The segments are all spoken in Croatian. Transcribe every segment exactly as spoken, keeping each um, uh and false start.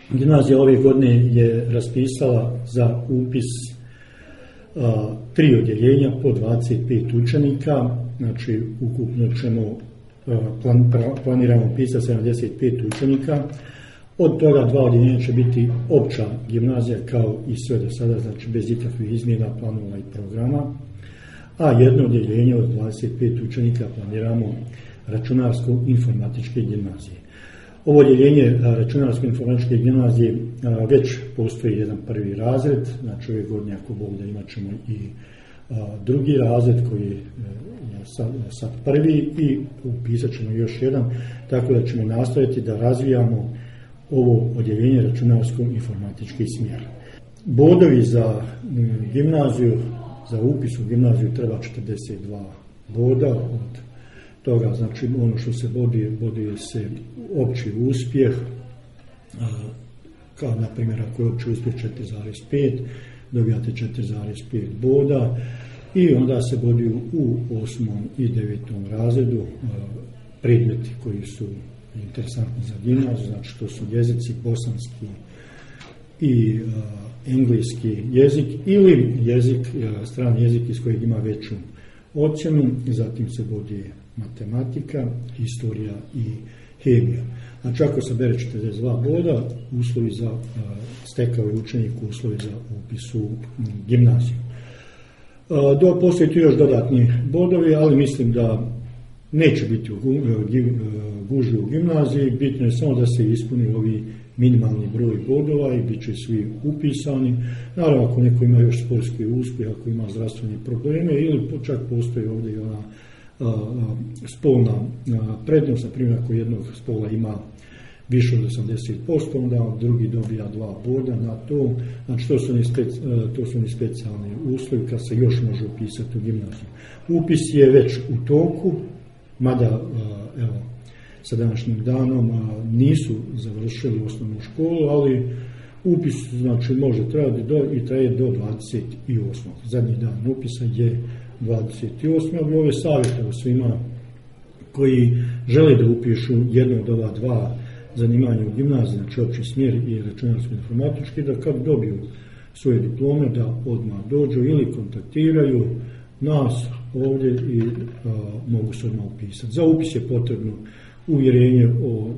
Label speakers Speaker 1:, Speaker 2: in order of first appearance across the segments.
Speaker 1: Gimnazija ove godine je raspisala za upis a, tri odjeljenja po dvadeset pet učenika, znači ukupno ćemo a, plan, pra, planiramo upisati sedamdeset pet učenika. Od toga dva odjeljenja će biti opća gimnazija kao i sve do sada, znači bez ikakvih izmjena planova i programa, a jedno odjeljenje od dvadeset pet učenika planiramo računarsko-informatičke gimnazije. Ovo odjeljenje računarsko-informatičke gimnazije već postoji jedan prvi razred, znači ove godine ako Bog da imat ćemo i drugi razred koji je sad, sad prvi i upisat ćemo još jedan, tako da ćemo nastaviti da razvijamo ovo odjeljenje računarsko-informatički smjer. Bodovi za gimnaziju, za upis u gimnaziju treba četrdeset dva boda, od toga znači ono što se boduje, boduje se opći uspjeh, kao na primjer ako je opći uspjeh četiri zarez pet, dobijate četiri zarez pet boda i onda se boduju u osmom i devetom razredu predmeti koji su interesantni za gimnaziju, znači to su jezici, bosanski i uh, engleski jezik ili jezik, uh, strani jezik iz kojeg ima veću ocjenu, zatim se boduje matematika, historija i hemija. Znači ako se bere četrdeset dva boda, uslovi za uh, stekao je učenik uslovi za upis u gimnaziju. Uh, do, postoji tu još dodatni bodovi, ali mislim da neće biti u gužvi u gimnaziji, bitno je samo da se ispuni ovi minimalni broj bodova i bit će svi upisani. Naravno, ako neko ima još sportski uspjeh, ako ima zdravstvene probleme ili čak postoji ovdje i ona a, a, spolna a, prednost, na primjer ako jednog spola ima više od osamdeset posto, onda drugi dobija dva boda na to. Znači, to su oni speci, to su oni specijalni uslovi kad se još može upisati u gimnaziju. Upis je već u toku, mada evo, sa današnjim danom nisu završili osnovnu školu, ali upis znači, može trajati do, i traje do dvadeset osmog Zadnji dan upisa je dvadeset osmi ali ove savjete svima koji žele da upišu jedno od ova dva zanimanja u gimnaziji, znači opći smjer i računarsko-informatički, da kad dobiju svoje diplome da odmah dođu ili kontaktiraju nas ovdje i a, mogu se odmah upisati. Za upis je potrebno uvjerenje o a,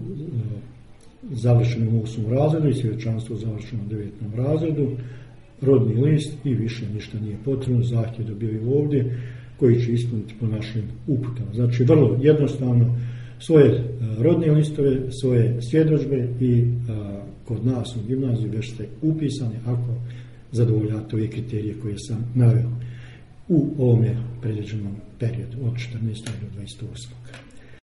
Speaker 1: završenom osmom razredu i svjedočanstvo o završenom devetom razredu, rodni list i više ništa nije potrebno, zahtjev dobiju ovdje koji će ispuniti po našim uputama. Znači vrlo jednostavno svoje a, rodne listove, svoje svjedodžbe i a, kod nas u gimnaziju već ste upisani ako zadovoljate ove kriterije koje sam naveo u ovome predviđenom periodu od četrnaestog do dvadeset osmog